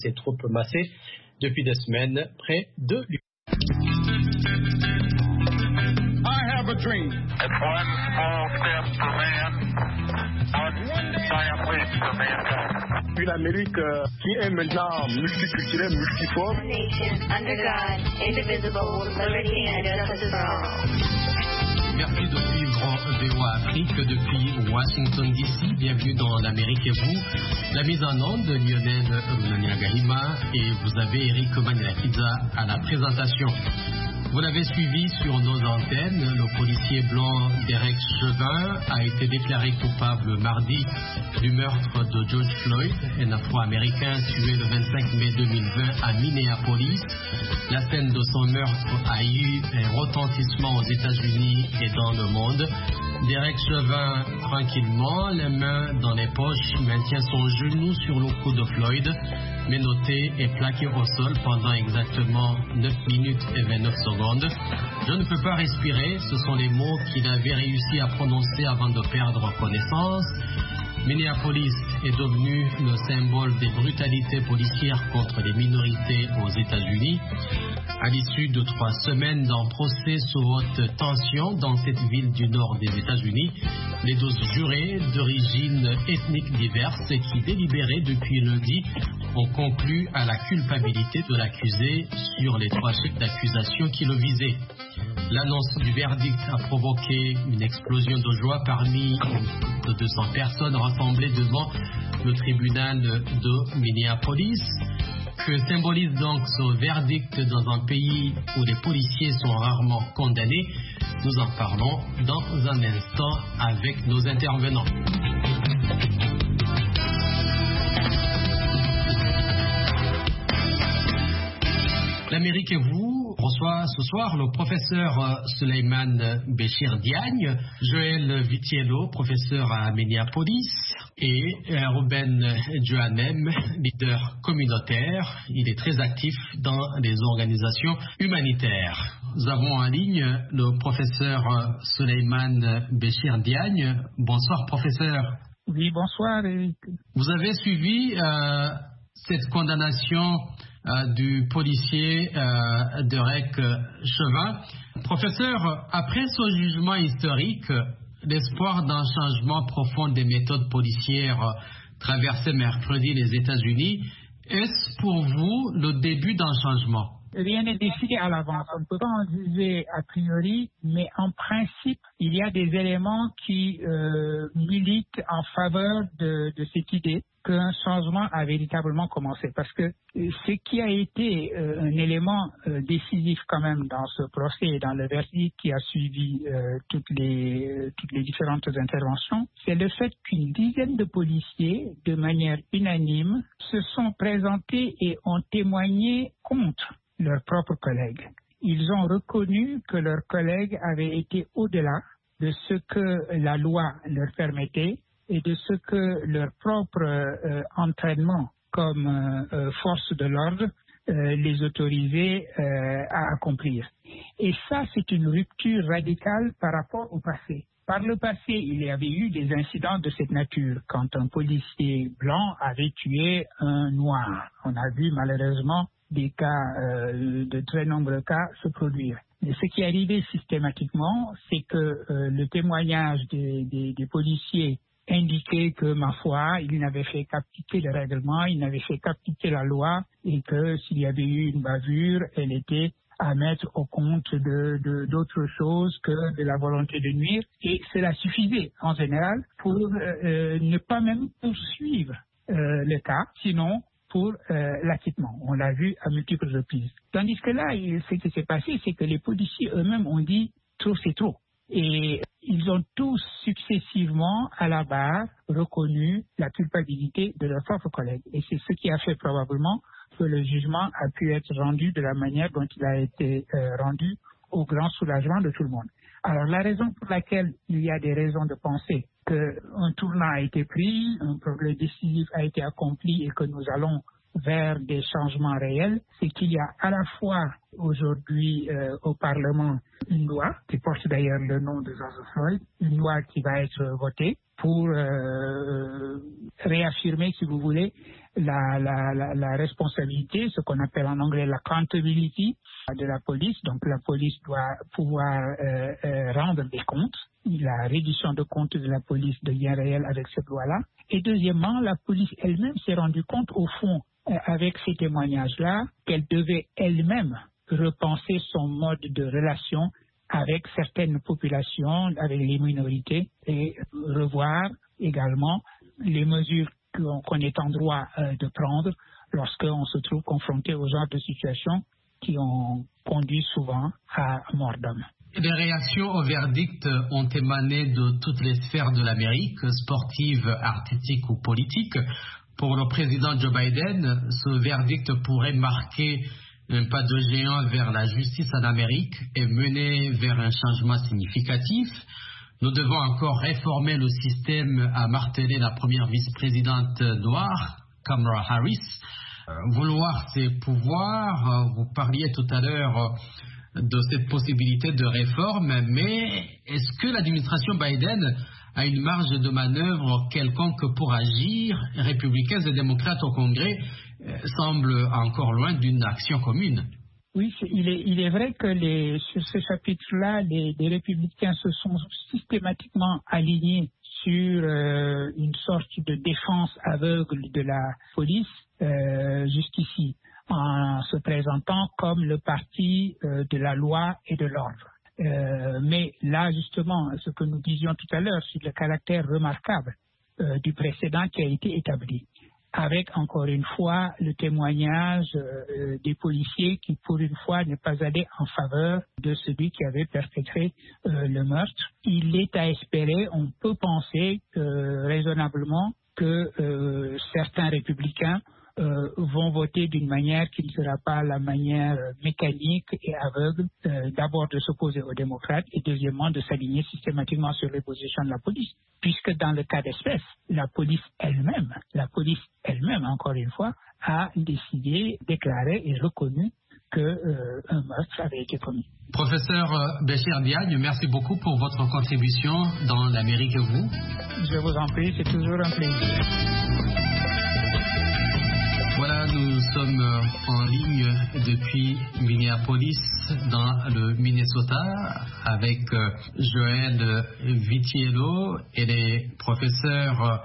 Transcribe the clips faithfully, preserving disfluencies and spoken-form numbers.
Ces troupes massées depuis des semaines près de lui. I have a dream. It's one small step for man, one giant leap for mankind. Une Amérique euh, qui est maintenant multiculturelle, multiforme. Nation under God, indivisible, with liberty and justice for all. Merci de suivre V O A Afrique depuis Washington D C. Bienvenue dans l'Amérique et vous. La mise en onde de Lionel Runaniagahima et vous avez Eric Manilakiza à la présentation. Vous l'avez suivi sur nos antennes, le policier blanc Derek Chauvin a été déclaré coupable mardi du meurtre de George Floyd, un Afro-Américain tué le vingt-cinq mai deux mille vingt à Minneapolis. La scène de son meurtre a eu un retentissement aux États-Unis et dans le monde. Derek Chauvin, tranquillement, les mains dans les poches, maintient son genou sur le cou de Floyd, menotté et plaqué au sol pendant exactement neuf minutes et vingt-neuf secondes. Je ne peux pas respirer, ce sont les mots qu'il avait réussi à prononcer avant de perdre connaissance. Minneapolis est devenu le symbole des brutalités policières contre les minorités aux États-Unis. À l'issue de trois semaines d'un procès sous haute tension dans cette ville du nord des États-Unis, les douze jurés d'origine ethnique diverse qui délibéraient depuis lundi ont conclu à la culpabilité de l'accusé sur les trois chefs d'accusation qui le visaient. L'annonce du verdict a provoqué une explosion de joie parmi de deux cents personnes rassemblées devant le tribunal de Minneapolis. Que symbolise donc ce verdict dans un pays où les policiers sont rarement condamnés? Nous en parlons dans un instant avec nos intervenants. L'Amérique et vous reçoit ce soir le professeur Souleymane Béchir Diagne, Joël Vitiello, professeur à Minneapolis, et Ruben Johannem, leader communautaire. Il est très actif dans les organisations humanitaires. Nous avons en ligne le professeur Souleymane Béchir Diagne. Bonsoir, professeur. Oui, bonsoir, Eric. Vous avez suivi euh, cette condamnation Euh, du policier euh, Derek Chauvin. Professeur, après ce jugement historique, l'espoir d'un changement profond des méthodes policières traversait mercredi les États-Unis. Est-ce pour vous le début d'un changement? Rien n'est décidé à l'avance. On ne peut pas en juger a priori, mais en principe, il y a des éléments qui euh, militent en faveur de, de cette idée qu'un changement a véritablement commencé. Parce que ce qui a été euh, un élément euh, décisif quand même dans ce procès et dans le verdict qui a suivi euh, toutes les, euh, toutes les différentes interventions, c'est le fait qu'une dizaine de policiers, de manière unanime, se sont présentés et ont témoigné contre leurs propres collègues. Ils ont reconnu que leurs collègues avaient été au-delà de ce que la loi leur permettait et de ce que leur propre euh, entraînement comme euh, force de l'ordre euh, les autorisait euh, à accomplir. Et ça, c'est une rupture radicale par rapport au passé. Par le passé, il y avait eu des incidents de cette nature, quand un policier blanc avait tué un noir. On a vu malheureusement des cas, euh, de très nombreux cas se produire. Mais ce qui arrivait systématiquement, c'est que euh, le témoignage des, des, des policiers indiquait que, ma foi, ils n'avaient fait qu'appliquer le règlement, ils n'avaient fait qu'appliquer la loi, et que s'il y avait eu une bavure, elle était à mettre au compte de, de, d'autres choses que de la volonté de nuire. Et cela suffisait, en général, pour euh, ne pas même poursuivre euh, le cas, sinon pour euh, l'acquittement. On l'a vu à multiples reprises. Tandis que là, il, ce qui s'est passé, c'est que les policiers eux-mêmes ont dit « trop, c'est trop ». Et ils ont tous successivement, à la barre, reconnu la culpabilité de leurs propres collègues. Et c'est ce qui a fait probablement que le jugement a pu être rendu de la manière dont il a été euh, rendu, au grand soulagement de tout le monde. Alors la raison pour laquelle il y a des raisons de penser qu'un tournant a été pris, un progrès décisif a été accompli et que nous allons vers des changements réels, c'est qu'il y a à la fois aujourd'hui euh, au Parlement une loi qui porte d'ailleurs le nom de George Floyd, une loi qui va être votée pour euh, réaffirmer, si vous voulez, la, la, la, la responsabilité, ce qu'on appelle en anglais l'accountability de la police. Donc la police doit pouvoir euh, euh, rendre des comptes. La reddition de comptes de la police devient réelle avec cette loi-là. Et deuxièmement, la police elle-même s'est rendue compte au fond, euh, avec ces témoignages-là, qu'elle devait elle-même repenser son mode de relation avec certaines populations, avec les minorités, et revoir également les mesures qu'on, qu'on est en droit euh, de prendre lorsqu'on se trouve confronté au genre de situations qui ont conduit souvent à mort d'homme. Les réactions au verdict ont émané de toutes les sphères de l'Amérique, sportive, artistique ou politique. Pour le président Joe Biden, ce verdict pourrait marquer un pas de géant vers la justice en Amérique et mener vers un changement significatif. Nous devons encore réformer le système, a martelé la première vice-présidente noire, Kamala Harris. Euh, vouloir ses pouvoirs, euh, vous parliez tout à l'heure euh, de cette possibilité de réforme, mais est-ce que l'administration Biden a une marge de manœuvre quelconque pour agir? Républicains et démocrates au Congrès euh, semblent encore loin d'une action commune. Oui, c'est, il, est, il est vrai que les, sur ce chapitre-là, les, les républicains se sont systématiquement alignés sur euh, une sorte de défense aveugle de la police euh, jusqu'ici, en se présentant comme le parti euh, de la loi et de l'ordre. Euh, mais là, justement, ce que nous disions tout à l'heure sur le caractère remarquable euh, du précédent qui a été établi, avec encore une fois le témoignage euh, des policiers qui, pour une fois, n'est pas allé en faveur de celui qui avait perpétré euh, le meurtre. Il est à espérer, on peut penser euh, raisonnablement que euh, certains républicains Euh, vont voter d'une manière qui ne sera pas la manière mécanique et aveugle, euh, d'abord de s'opposer aux démocrates et deuxièmement de s'aligner systématiquement sur les positions de la police. Puisque dans le cas d'espèce, la police elle-même, la police elle-même, encore une fois, a décidé, déclaré et reconnu qu'un euh, meurtre avait été commis. Professeur Béchir Diagne, merci beaucoup pour votre contribution dans l'Amérique et vous. Je vous en prie, c'est toujours un plaisir. Voilà, nous sommes en ligne depuis Minneapolis, dans le Minnesota, avec Joël Vitiello et les professeurs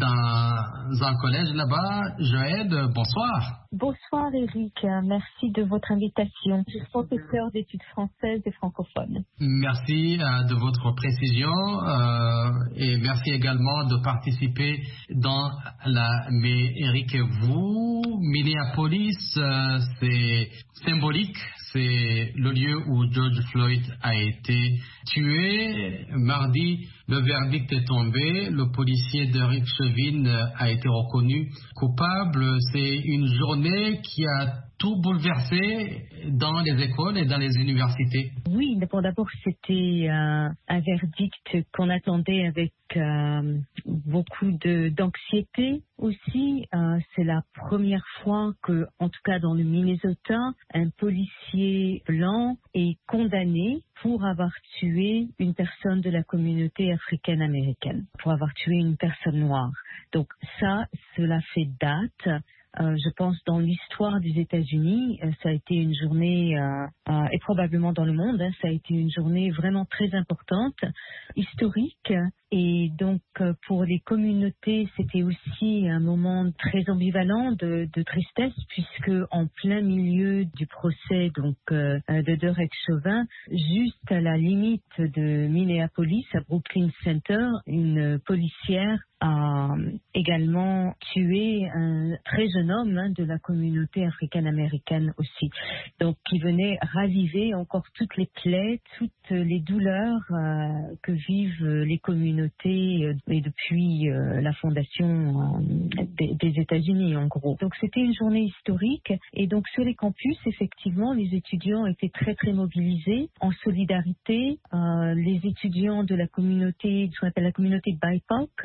dans un collège là-bas. Joël, bonsoir. Bonsoir Eric, merci de votre invitation. Je suis professeur d'études françaises et francophones. Merci euh, de votre précision euh, et merci également de participer dans la Mérique et vous. Minneapolis, euh, c'est symbolique, c'est le lieu où George Floyd a été tué. Mardi, le verdict est tombé, le policier Derek Chauvin a été reconnu coupable. C'est une journée qui a tout bouleversé dans les écoles et dans les universités. Oui, bon, d'abord c'était euh, un verdict qu'on attendait avec euh, beaucoup de, d'anxiété aussi. Euh, c'est la première fois que, en tout cas dans le Minnesota, un policier blanc est condamné pour avoir tué une personne de la communauté africaine-américaine, pour avoir tué une personne noire. Donc ça, cela fait date. Euh, je pense dans l'histoire des États-Unis, euh, ça a été une journée, euh, euh, et probablement dans le monde, hein, ça a été une journée vraiment très importante, historique. Et donc euh, pour les communautés, c'était aussi un moment très ambivalent de, de tristesse, puisque en plein milieu du procès donc euh, de Derek Chauvin, juste à la limite de Minneapolis, à Brooklyn Center, une policière a également tué un très jeune homme hein, de la communauté africaine-américaine aussi. Donc, qui venait raviver encore toutes les plaies, toutes les douleurs euh, que vivent les communautés euh, et depuis euh, la fondation euh, des, des États-Unis, en gros. Donc, c'était une journée historique. Et donc, sur les campus, effectivement, les étudiants étaient très, très mobilisés en solidarité. Euh, les étudiants de la communauté, ce qu'on appelle la communauté B I P O C aux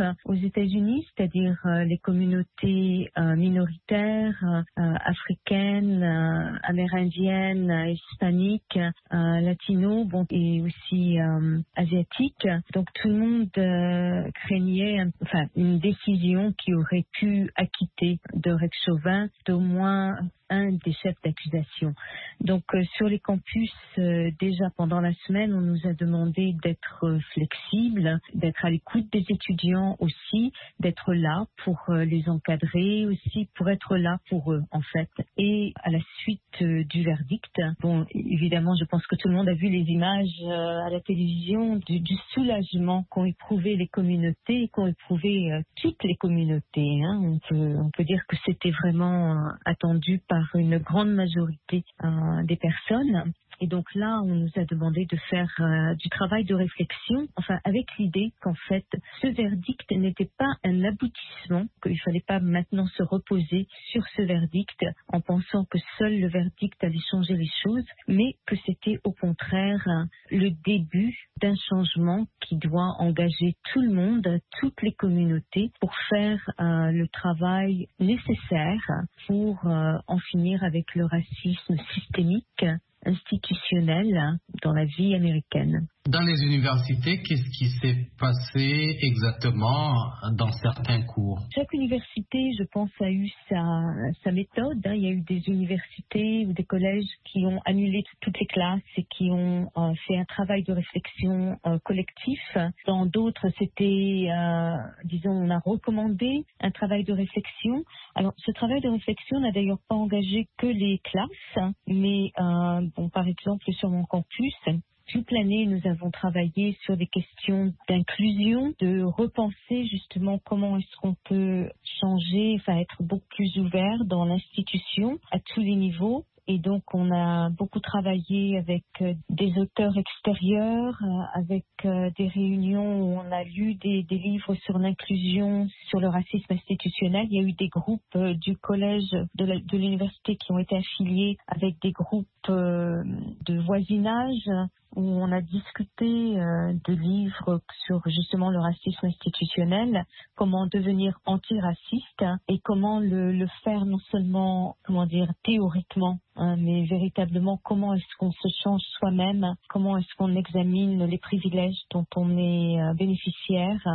États-Unis, c'est-à-dire euh, les communautés euh, minoritaires, euh, africaines, euh, amérindiennes, euh, hispaniques, euh, latinos, bon, et aussi euh, asiatiques. Donc tout le monde euh, craignait, enfin, une décision qui aurait pu acquitter Derek Chauvin d'au moins un des chefs d'accusation. Donc euh, sur les campus, euh, déjà pendant la semaine, on nous a demandé d'être euh, flexibles, d'être à l'écoute des étudiants aussi, d'être là pour euh, les encadrer aussi, pour être là pour eux en fait. Et à la suite euh, du verdict, bon évidemment je pense que tout le monde a vu les images euh, à la télévision du, du soulagement qu'ont éprouvé les communautés, qu'ont éprouvé euh, toutes les communautés. Hein. On peut, on peut dire que c'était vraiment euh, attendu par par une grande majorité euh, des personnes. Et donc là, on nous a demandé de faire euh, du travail de réflexion, enfin avec l'idée qu'en fait, ce verdict n'était pas un aboutissement, qu'il ne fallait pas maintenant se reposer sur ce verdict en pensant que seul le verdict allait changer les choses, mais que c'était au contraire euh, le début d'un changement qui doit engager tout le monde, toutes les communautés, pour faire euh, le travail nécessaire pour euh, en finir avec le racisme systémique, institutionnel dans la vie américaine. Dans les universités, qu'est-ce qui s'est passé exactement dans certains cours? Chaque université, je pense, a eu sa, sa méthode. Il y a eu des universités ou des collèges qui ont annulé toutes les classes et qui ont euh, fait un travail de réflexion euh, collectif. Dans d'autres, c'était, euh, disons, on a recommandé un travail de réflexion. Alors, ce travail de réflexion n'a d'ailleurs pas engagé que les classes, mais, euh, bon, par exemple, sur mon campus, toute l'année, nous avons travaillé sur des questions d'inclusion, de repenser justement comment est-ce qu'on peut changer, enfin être beaucoup plus ouvert dans l'institution à tous les niveaux. Et donc, on a beaucoup travaillé avec euh, des auteurs extérieurs, euh, avec euh, des réunions où on a lu des, des livres sur l'inclusion, sur le racisme institutionnel. Il y a eu des groupes euh, du collège de, la, de l'université qui ont été affiliés avec des groupes euh, de voisinage, où on a discuté euh, de livres sur justement le racisme institutionnel, comment devenir antiraciste et comment le, le faire non seulement, comment dire, théoriquement, hein, mais véritablement comment est-ce qu'on se change soi-même, comment est-ce qu'on examine les privilèges dont on est euh, bénéficiaire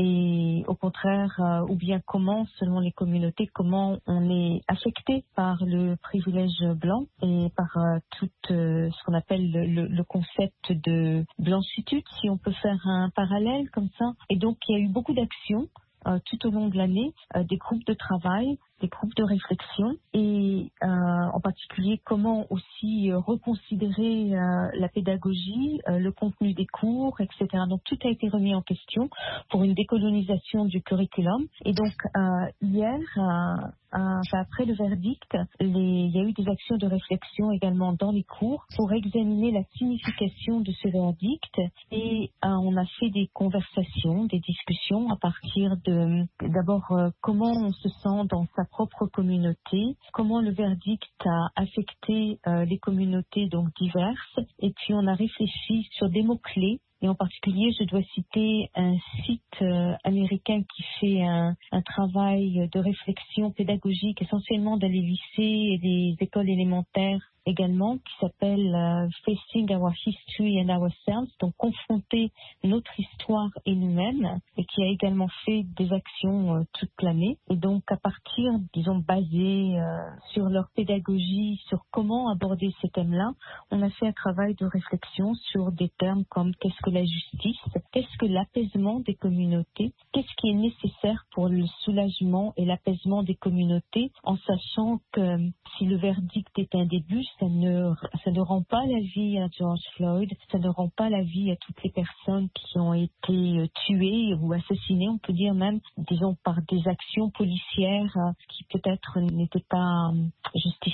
et au contraire, euh, ou bien comment, selon les communautés, comment on est affecté par le privilège blanc et par euh, tout euh, ce qu'on appelle le, le, le concept de blanchitude, si on peut faire un parallèle comme ça. Et donc, il y a eu beaucoup d'actions euh, tout au long de l'année, euh, des groupes de travail, des groupes de réflexion et euh, en particulier comment aussi euh, reconsidérer euh, la pédagogie, euh, le contenu des cours, et cetera. Donc tout a été remis en question pour une décolonisation du curriculum. Et donc euh, hier, euh, euh, après le verdict, les, il y a eu des actions de réflexion également dans les cours pour examiner la signification de ce verdict et euh, on a fait des conversations, des discussions à partir de d'abord euh, comment on se sent dans sa propre communauté, comment le verdict a affecté euh, les communautés donc diverses, et puis on a réfléchi sur des mots-clés. Et en particulier, je dois citer un site euh, américain qui fait un, un travail de réflexion pédagogique essentiellement dans les lycées et les écoles élémentaires également, qui s'appelle euh, Facing Our History and Ourselves, donc confronter notre histoire et nous-mêmes, et qui a également fait des actions euh, toute l'année. Et donc à partir, disons, basé euh, sur leur pédagogie, sur comment aborder ces thèmes-là, on a fait un travail de réflexion sur des termes comme qu'est-ce que la justice, qu'est-ce que l'apaisement des communautés, qu'est-ce qui est nécessaire pour le soulagement et l'apaisement des communautés, en sachant que si le verdict est un début, ça ne, ça ne rend pas la vie à George Floyd, ça ne rend pas la vie à toutes les personnes qui ont été tuées ou assassinées, on peut dire même, disons, par des actions policières qui peut-être n'étaient pas justifiées.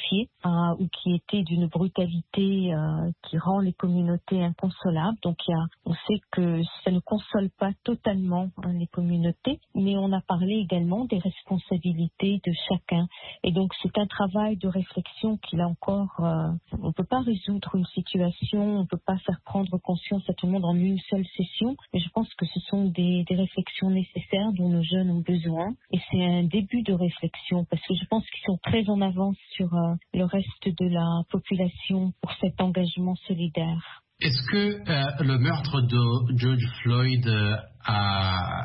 euh, ou qui était d'une brutalité euh, qui rend les communautés inconsolables. Donc il y a, on sait que ça ne console pas totalement hein, les communautés, mais on a parlé également des responsabilités de chacun. Et donc c'est un travail de réflexion qui là encore, euh, on ne peut pas résoudre une situation, on ne peut pas faire prendre conscience à tout le monde en une seule session, mais je pense que ce sont des, des réflexions nécessaires dont nos jeunes ont besoin. Et c'est un début de réflexion parce que je pense qu'ils sont très en avance sur euh, le reste de la population pour cet engagement solidaire. Est-ce que euh, le meurtre de George Floyd euh, a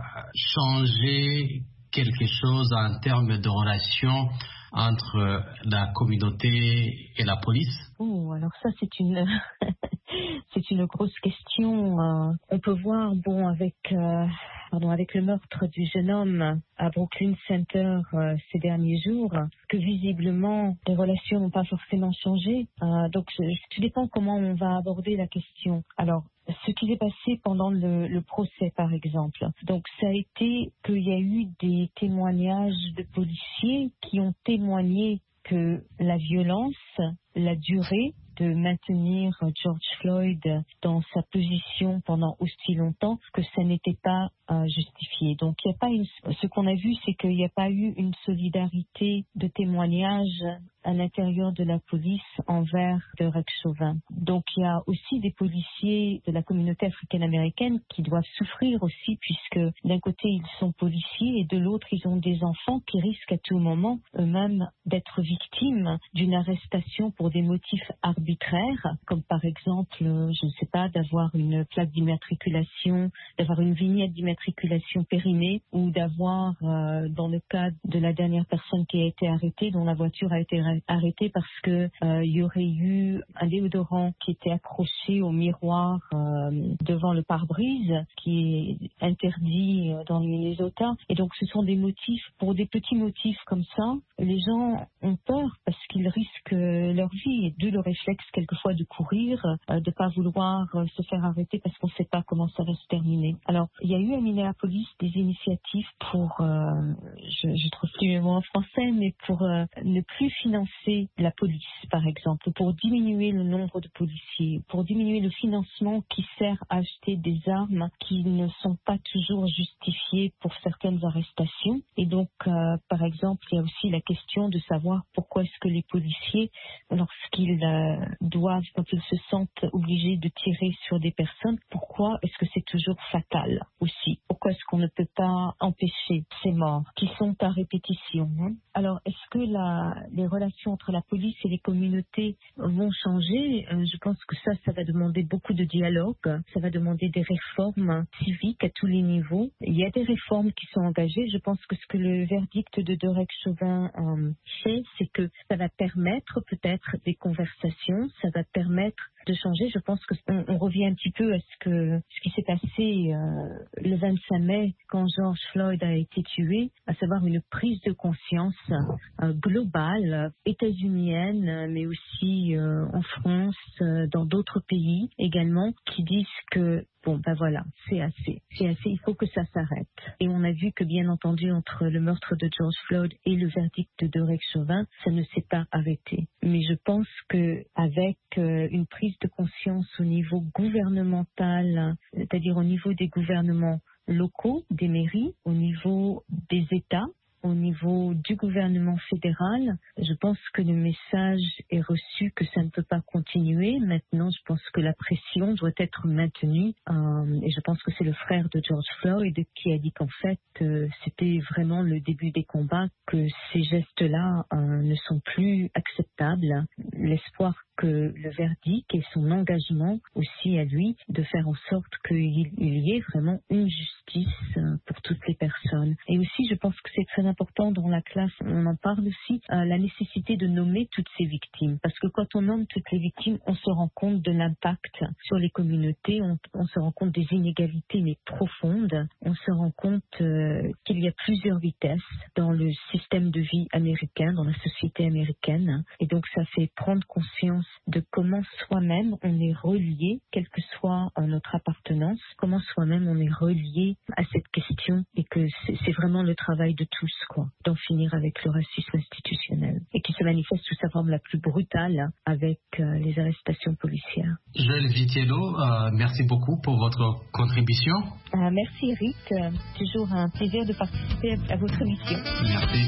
changé quelque chose en termes de relation entre la communauté et la police? Oh, alors ça c'est une c'est une grosse question. Euh, on peut voir, bon, avec euh, pardon, avec le meurtre du jeune homme à Brooklyn Center euh, ces derniers jours, que visiblement les relations n'ont pas forcément changé. Euh, donc, tout dépend comment on va aborder la question. Alors, ce qui s'est passé pendant le, le procès, par exemple. Donc, ça a été qu'il y a eu des témoignages de policiers qui ont témoigné que la violence, la durée de maintenir George Floyd dans sa position pendant aussi longtemps, que ça n'était pas euh, justifié. Donc, il y a pas une, ce qu'on a vu, c'est qu'il n'y a pas eu une solidarité de témoignage à l'intérieur de la police envers Derek Chauvin. Donc, il y a aussi des policiers de la communauté africaine-américaine qui doivent souffrir aussi, puisque d'un côté, ils sont policiers et de l'autre, ils ont des enfants qui risquent à tout moment eux-mêmes d'être victimes d'une arrestation pour des motifs arbitraires, comme par exemple, je ne sais pas, d'avoir une plaque d'immatriculation, d'avoir une vignette d'immatriculation périmée, ou d'avoir, euh, dans le cas de la dernière personne qui a été arrêtée, dont la voiture a été arrêtée parce que euh, il y aurait eu un déodorant qui était accroché au miroir euh, devant le pare-brise, qui est interdit dans le Minnesota. Et donc, ce sont des motifs, pour des petits motifs comme ça, les gens ont peur parce qu'ils risquent leur vie, et d'où le réflexe quelquefois de courir, euh, de pas vouloir euh, se faire arrêter parce qu'on ne sait pas comment ça va se terminer. Alors, il y a eu à Minneapolis des initiatives pour, euh, je ne trouve plus le mot en français, mais pour euh, ne plus financer la police, par exemple, pour diminuer le nombre de policiers, pour diminuer le financement qui sert à acheter des armes qui ne sont pas toujours justifiées pour certaines arrestations. Et donc, euh, par exemple, il y a aussi la question de savoir pourquoi est-ce que les policiers, lorsqu'ils euh, doivent, quand ils se sentent obligés de tirer sur des personnes, pourquoi est-ce que c'est toujours fatal aussi? Pourquoi est-ce qu'on ne peut pas empêcher ces morts qui sont à répétition, hein? Alors, est-ce que la, les relations entre la police et les communautés vont changer? euh, Je pense que ça, ça va demander beaucoup de dialogue. Ça va demander des réformes civiques à tous les niveaux. Il y a des réformes qui sont engagées. Je pense que ce que le verdict de Derek Chauvin euh, fait, c'est que ça va permettre peut-être des conversations, ça va permettre de changer. Je pense qu'on on revient un petit peu à ce que ce qui s'est passé euh, le vingt-cinq mai quand George Floyd a été tué, à savoir une prise de conscience euh, globale, états-unienne, mais aussi euh, en France, euh, dans d'autres pays également, qui disent que bon, ben voilà, c'est assez, c'est assez, il faut que ça s'arrête. Et on a vu que, bien entendu, entre le meurtre de George Floyd et le verdict de Derek Chauvin, ça ne s'est pas arrêté. Mais je pense que avec euh, une prise de conscience au niveau gouvernemental, c'est-à-dire au niveau des gouvernements locaux, des mairies, au niveau des États, au niveau du gouvernement fédéral, je pense que le message est reçu que ça ne peut pas continuer. Maintenant, je pense que la pression doit être maintenue. Euh, et je pense que c'est le frère de George Floyd qui a dit qu'en fait, euh, c'était vraiment le début des combats, que ces gestes-là euh, ne sont plus acceptables. L'espoir que le verdict et son engagement aussi à lui de faire en sorte qu'il y ait vraiment une justice pour toutes les personnes. Et aussi, je pense que c'est très important dans la classe, on en parle aussi, euh, la nécessité de nommer toutes ces victimes. Parce que quand on nomme toutes les victimes, on se rend compte de l'impact sur les communautés, on, on se rend compte des inégalités mais profondes, on se rend compte euh, qu'il y a plusieurs vitesses dans le système de vie américain, dans la société américaine. Et donc, ça fait prendre conscience de comment soi-même on est relié, quelle que soit notre appartenance, comment soi-même on est relié à cette question et que c'est, c'est vraiment le travail de tous, quoi, d'en finir avec le racisme institutionnel et qui se manifeste sous sa forme la plus brutale avec euh, les arrestations policières. Joël Vitiello, euh, merci beaucoup pour votre contribution. Euh, merci Eric, euh, toujours un plaisir de participer à votre émission. Merci.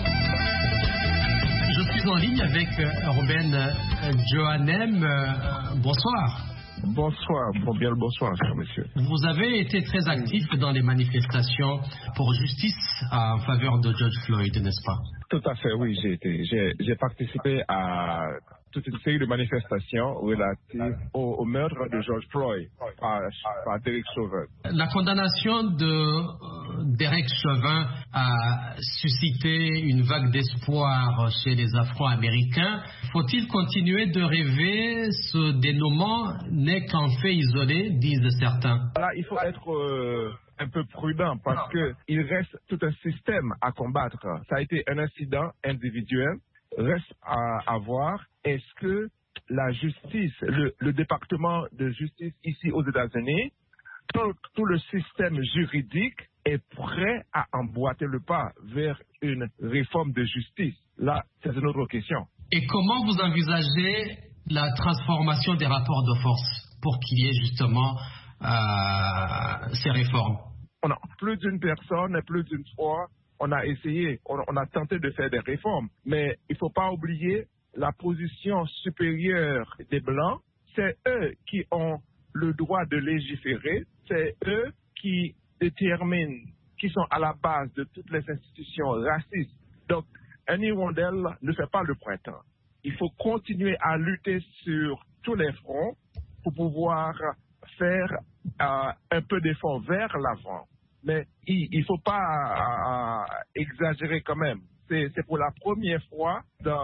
Je suis en ligne avec euh, Ruben euh, Johannem. Euh, bonsoir. Bonsoir, bon, bien le bonsoir, cher monsieur. Vous avez été très actif dans les manifestations pour justice en faveur de George Floyd, n'est-ce pas? Tout à fait, oui, j'ai été, j'ai, j'ai participé à toute une série de manifestations relatives au, au meurtre de George Floyd par, par Derek Chauvin. La condamnation de euh, Derek Chauvin a suscité une vague d'espoir chez les Afro-Américains. Faut-il continuer de rêver? Ce dénouement n'est qu'un fait isolé, disent certains. Là, il faut être euh, un peu prudent parce qu'il reste tout un système à combattre. Ça a été un incident individuel. Reste à, à voir, est-ce que la justice, le, le département de justice ici aux États-Unis, tout, tout le système juridique est prêt à emboîter le pas vers une réforme de justice? Là, c'est une autre question. Et comment vous envisagez la transformation des rapports de force pour qu'il y ait justement euh, ces réformes? On a plus d'une personne, plus d'une fois, on a essayé, on, on a tenté de faire des réformes, mais il ne faut pas oublier la position supérieure des Blancs. C'est eux qui ont le droit de légiférer, c'est eux qui déterminent, qui sont à la base de toutes les institutions racistes. Donc, un hirondelle ne fait pas le printemps. Il faut continuer à lutter sur tous les fronts pour pouvoir faire euh, un peu d'effort vers l'avant. Mais il ne faut pas euh, exagérer quand même. C'est, c'est pour la première fois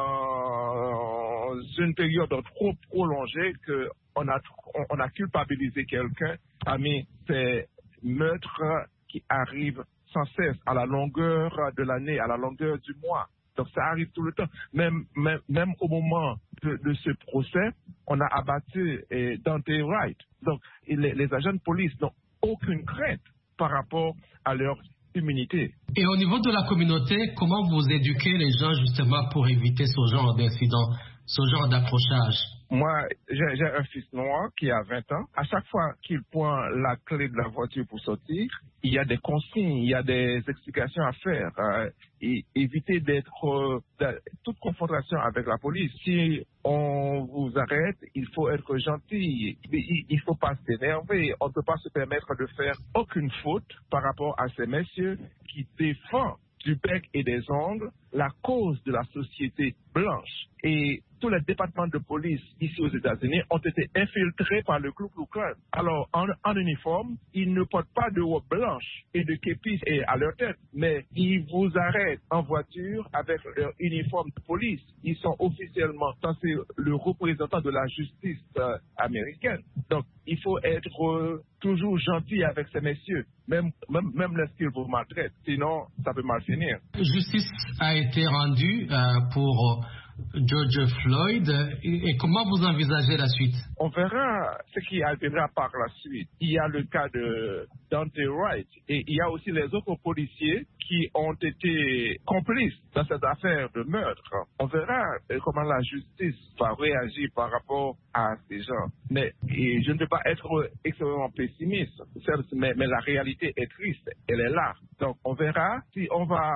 dans une période trop prolongée qu'on a, on a culpabilisé quelqu'un parmi ces meurtres qui arrivent sans cesse à la longueur de l'année, à la longueur du mois. Donc ça arrive tout le temps. Même, même, même au moment de, de ce procès, on a abattu eh, Dante Wright. Donc les, les agents de police n'ont aucune crainte par rapport à leur immunité. Et au niveau de la communauté, comment vous éduquez les gens justement pour éviter ce genre d'incident, ce genre d'approchage? Moi, j'ai, j'ai un fils noir qui a vingt ans. À chaque fois qu'il prend la clé de la voiture pour sortir, il y a des consignes, il y a des explications à faire. Euh, et éviter d'être euh, de, toute confrontation avec la police. Si on vous arrête, il faut être gentil. Il ne faut pas s'énerver. On ne peut pas se permettre de faire aucune faute par rapport à ces messieurs qui défendent du bec et des ongles la cause de la société blanche. Et tous les départements de police ici aux États-Unis ont été infiltrés par le Ku Klux Klan. Alors, en, en uniforme, ils ne portent pas de robe blanche et de képis à leur tête, mais ils vous arrêtent en voiture avec leur uniforme de police. Ils sont officiellement censés le représentant de la justice euh, américaine. Donc, il faut être euh, toujours gentil avec ces messieurs, même, même, même lorsqu'ils vous maltraitent. Sinon, ça peut mal finir. Justice a été rendue euh, pour George Floyd. Et, et comment vous envisagez la suite? On verra ce qui arrivera par la suite. Il y a le cas de Dante Wright et il y a aussi les autres policiers qui ont été complices dans cette affaire de meurtre. On verra comment la justice va réagir par rapport à ces gens. Mais et je ne peux pas être extrêmement pessimiste, mais, mais la réalité est triste, elle est là. Donc on verra si on va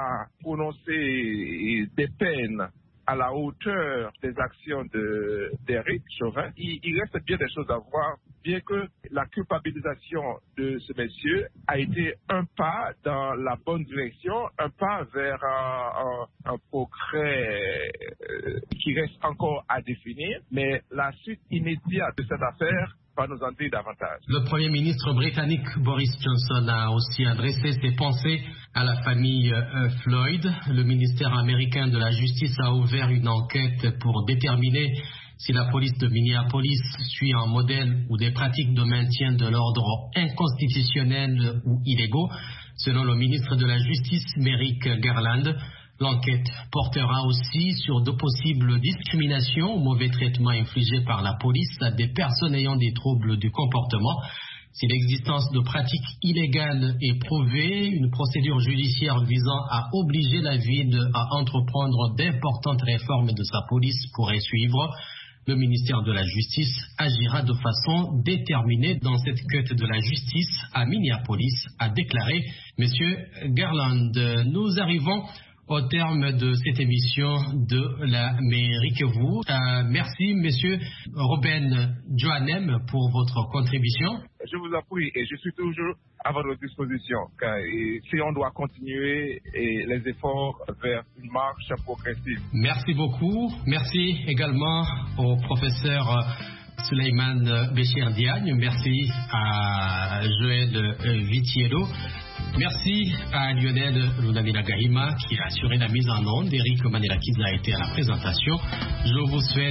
prononcer des peines à la hauteur des actions de Derek Chauvin. Il, il reste bien des choses à voir, bien que la culpabilisation de ce monsieur a été un pas dans la bonne direction, un pas vers un, un, un progrès euh, qui reste encore à définir, mais la suite immédiate de cette affaire va nous en dire davantage. Le Premier ministre britannique Boris Johnson a aussi adressé ses pensées à la famille euh, Floyd. Le ministère américain de la Justice a ouvert une enquête pour déterminer si la police de Minneapolis suit un modèle ou des pratiques de maintien de l'ordre inconstitutionnels ou illégaux. Selon le ministre de la Justice, Merrick Garland, L'enquête portera aussi sur de possibles discriminations ou mauvais traitements infligés par la police à des personnes ayant des troubles du comportement. Si l'existence de pratiques illégales est prouvée, une procédure judiciaire visant à obliger la ville à entreprendre d'importantes réformes de sa police pourrait suivre. Le ministère de la Justice agira de façon déterminée dans cette quête de la justice à Minneapolis, a déclaré M. Garland. Nous arrivons au terme de cette émission de l'Amérique Vous. Euh, merci, Monsieur Robin Johannem, pour votre contribution. Je vous en prie et je suis toujours à votre disposition. Et si on doit continuer et les efforts vers une marche progressive. Merci beaucoup. Merci également au professeur Suleiman Béchir Diagne. Merci à Joël Vitiello. Merci à Lionel Runamila Gahima qui a assuré la mise en onde. Eric Manelakiza a été à la présentation. Je vous souhaite